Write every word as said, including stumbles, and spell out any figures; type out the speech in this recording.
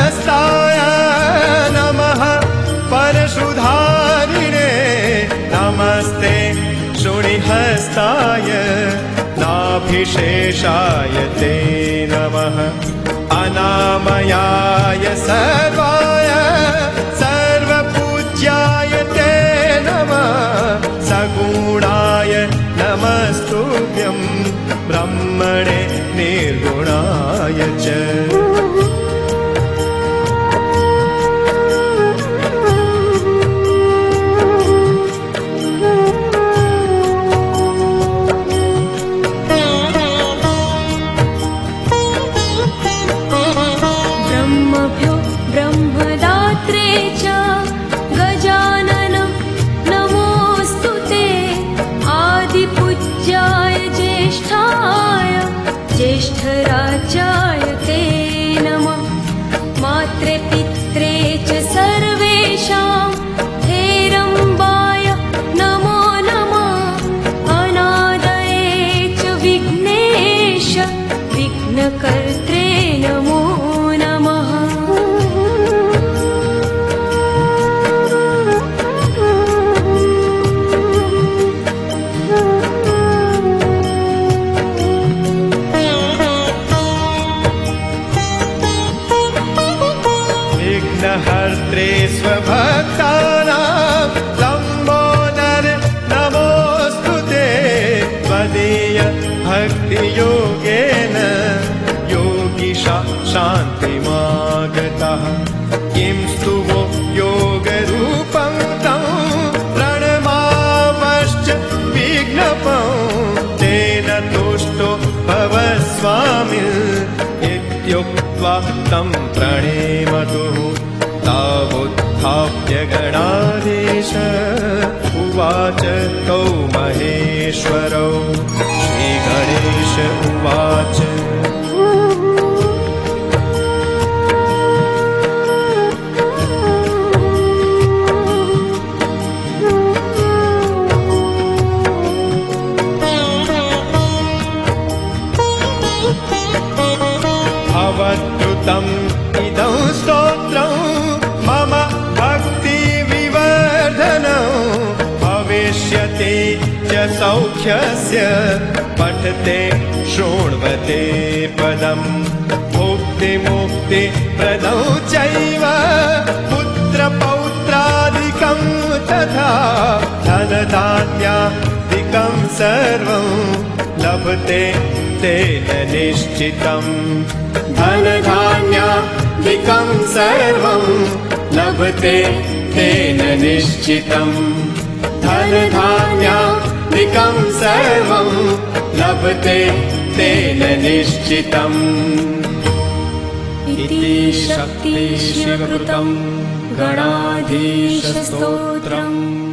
हस्ताय नमः परशुधारिणे नमस्ते शूणिहस्ताय नाभिशेषाय ते नमः अनामयाय सर्वाय सर्वपूज्याय ते नमः सगुणाय नमस्तुभ्यं ब्रह्मणे निर्गुणाय च ज्येष्ठराजाय ते नमः मात्रे पित्रे च सर्वेषां हेरम्बाय नमो नमः अनादये च विघ्नेश विघ्नकर्त्रे नमो नमः हर्त्रे स्वभक्तानां लम्बोदर नमोऽस्तु ते त्वदीय भक्तियोगेन योगिषा शान्तिमागतः किं स्तुवो योगरूपं तं प्रणमामश्च विघ्नपं तेन तुष्टो भव स्वामी इत्युक्त्वा तं प्रणेमतुः तावुत्थाप्य गणाधीश उवाच तौ महेश्वरौ श्रीगणेश उवाच भवद्भुतम् इदं स्तोत्रं मम भक्तिविवर्धनं भविष्यति च सौख्यस्य पठते शृण्वते पदम् मुक्तिमुक्तिप्रदं चैव पुत्रपौत्रादिकं तथा धनधान्यादिकं सर्वं लभते तेन निश्चितम् धनधान्यादिकं सर्वं लभते तेन निश्चितम् धनधान्यादिकं सर्वं लभते तेन निश्चितम् इति शक्तिशिवकृतं गणाधीशस्तोत्रम्।